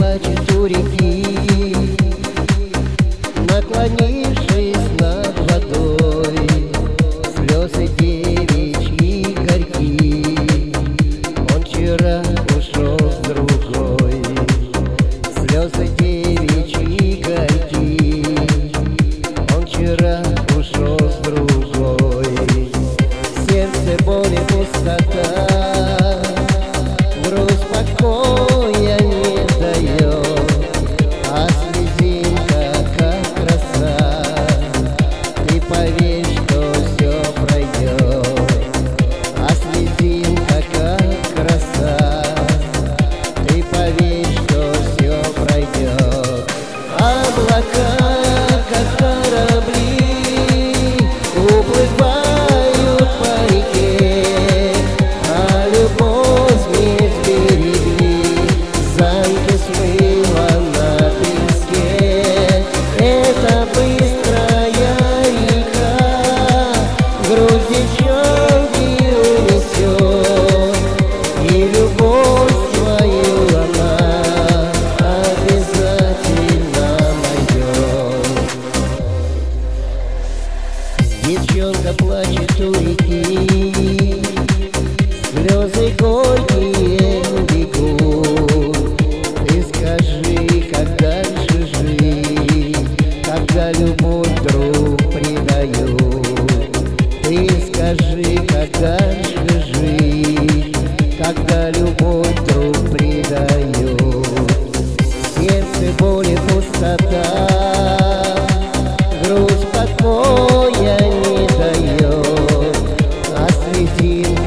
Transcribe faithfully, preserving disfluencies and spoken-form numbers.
плачет у реки, наклонившись над водой, слезы девичьи горьки. Он вчера ушел с другой, слезы девичьи горьки. Он вчера ушел с другой. В сердце боль и пустота, грусть покоя не дает, а слезинка как роса. Ты поверь, что все пройдет, а слезинка как роса. Ты поверь, что все пройдет. Облака, как корабли, уплывают по реке, а любовь не сберегли, замки смыло на песке. Это быстрая река, грудь девчонки унесет, и любовь свою она обязательно найдет. Девчонка плачет у реки, слезы горькие бегут. Ты скажи, как дальше жить, когда любовь вдруг предает? Ты скажи, как дальше жить, когда любовь вдруг предает? В сердце боль и пустота, грусть покоя не дает, а слезинка